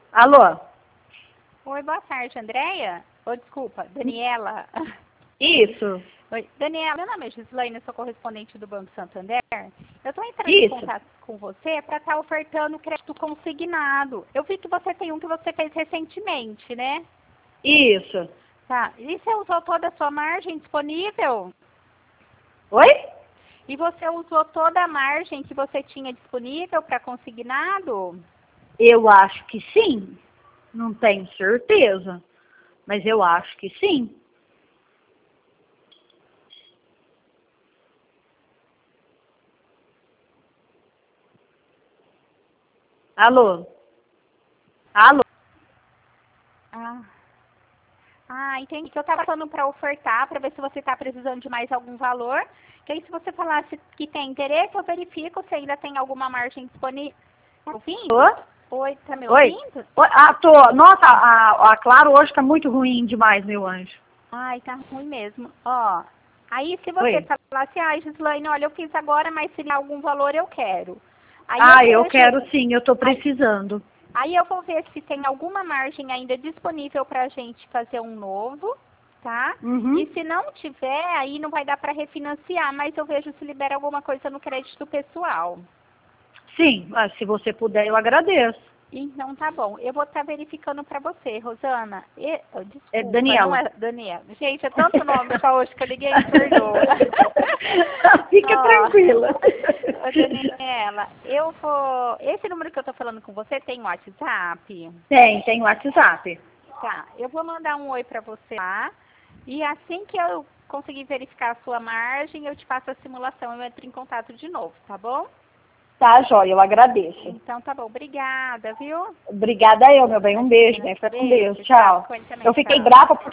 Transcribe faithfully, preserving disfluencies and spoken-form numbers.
Alô? Oi, boa tarde, Andréia? Ô, desculpa, Daniela. Isso. Oi, Daniela, meu nome é Gislaine, sou correspondente do Banco Santander. Eu estou entrando Isso. em contato com você para estar ofertando crédito consignado. Eu vi que você tem um que você fez recentemente, né? Isso. Tá. E você usou toda a sua margem disponível? Oi? E você usou toda a margem que você tinha disponível para consignado? Eu acho que sim. Não tenho certeza, mas eu acho que sim. Alô? Alô? Ah, ah entendi. Que eu estava falando para ofertar, para ver se você está precisando de mais algum valor. Que aí se você falasse que tem interesse, eu verifico se ainda tem alguma margem disponível. Tá ouvindo? Oi? Oi, tá me Oi? ouvindo? Oi? Ah, tô. Nossa, a, a Claro hoje tá muito ruim demais, meu anjo. Ai, tá ruim mesmo. Ó, aí se você Oi? falasse, ai, Gislaine, olha, eu fiz agora, mas se der algum valor eu quero. Aí eu Ah, eu vejo, quero sim, eu tô aí, precisando. aí eu vou ver se tem alguma margem ainda disponível pra gente fazer um novo, tá? Uhum. E se não tiver, aí não vai dar pra refinanciar, mas eu vejo se libera alguma coisa no crédito pessoal. Sim, ah, se você puder, eu agradeço. Então tá bom. Eu vou estar verificando para você, Rosana. E, oh, É desculpa, não Daniela. é Daniela. Gente, é tanto nome só hoje que eu liguei, me perdoa. Fica Ó, tranquila. ô, Daniela, eu vou. Esse número que eu tô falando com você tem WhatsApp? Tem, tem WhatsApp. Tá, eu vou mandar um oi para você lá. E assim que eu conseguir verificar a sua margem, eu te passo a simulação. Eu entro em contato de novo, tá bom? Tá, joia, eu agradeço. Então tá bom. Obrigada, viu? Obrigada eu, meu bem. Um beijo, Imagina. bem. Fica com Deus. Beijo, tchau. Tchau. Com ele também, Eu fiquei tchau. brava porque